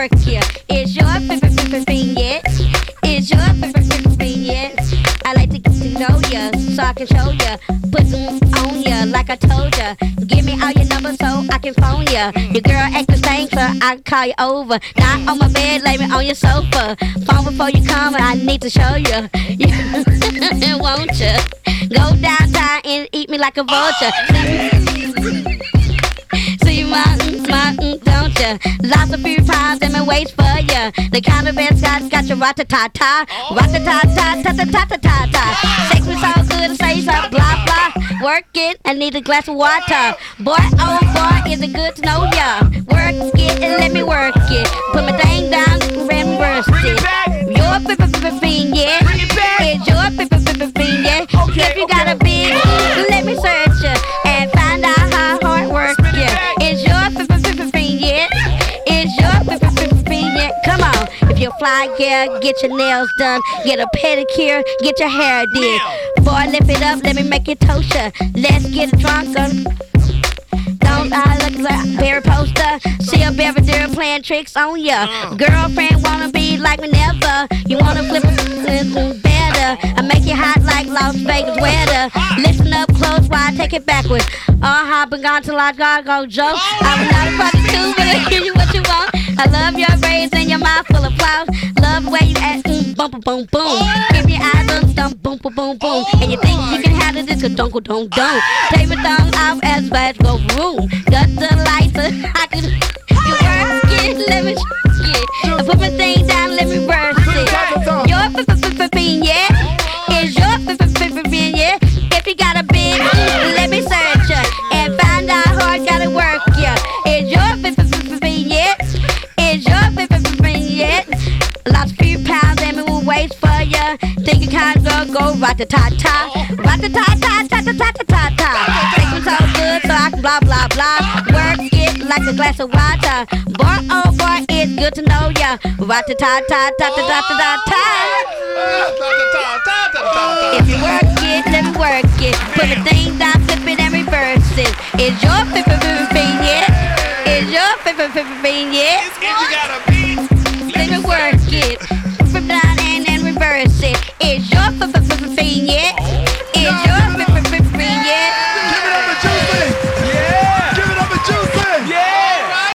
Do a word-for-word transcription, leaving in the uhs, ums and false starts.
work ya. Is your thing yet? Is your thing yet? I like to get to know ya, so I can show ya. Put them on ya, like I told ya. Give me all your numbers so I can phone ya. Your girl act the same, so I can call you over. Not on my bed, lay me on your sofa. Phone before you come, I need to show ya. Won't ya? Go downtown and eat me like a vulture. See mountains, mountains, don't ya? Lots of few pies in my waist for ya. The kind of best got got your rat-a-ta-ta, rat-a-ta-ta-ta-ta-ta-ta-ta. Sex me so good, say so blah blah. Work it, I need a glass of water. Boy, oh boy, is it good to know ya? Work it and let me work it. Put my thing down, reimburse it. Your f-f-f-f-fiend, yeah. It's your f-f-f-f-fiend, yeah. If you got a big, let me search ya and find out how hard work ya. It's your f-f-f-f-fiend, yeah. It's your f-f-f-f-fiend, yeah. Come on, if you're fly girl, get your nails done, get a pedicure, get your hair did. Boy, lift it up, let me make it toast ya. Let's get drunk on. Don't I look like Barry Poster? See a Belvedere playing tricks on ya. Girlfriend wanna be like me never. You wanna flip it better. I make you hot like Las Vegas weather. Listen up close while I take it backwards. Uh huh, been gone till I gotta go joke. I was not a party too, but I give you what you want. I love your braids and your mouth full of flowers. Love the way you act, mm, boom, boom, boom, boom. Give your eyes on stump, boom, boom, boom, boom. And you think you can handle this, cause don't go, don't, don't. Take my tongue off as fast go room. Got the lights, I can, you work it, let me get. I put my thing down, let me reverse it. Your f-f-f-f-fiend, yeah. Is your f-f-f-f-fiend, yeah. If you got a big, let me search ya and find out how I gotta work ya. Is your f-f-f-f-fiend, yeah. Is your f-f-f-f-fiend, yeah. Lost few pounds and me will wait for ya. Think you can't go, go rat-a-ta-ta, rat-a-ta-ta-ta-ta-ta-ta-ta. Think me so good so I can blah blah blah. Work it like a glass of water. Boy, oh boy, it's good to know ya. Rat-a-ta-ta-ta-ta-ta-ta-ta. If you work it, let me work it. Put the thing down, flip it and reverse it. Is your f-f-f-f-fiend, yeah? Is your f-f-f-f-fiend, yeah? If you got a beat, let me work it. Flip it down and then reverse it. Is your f-f-f-f-fiend,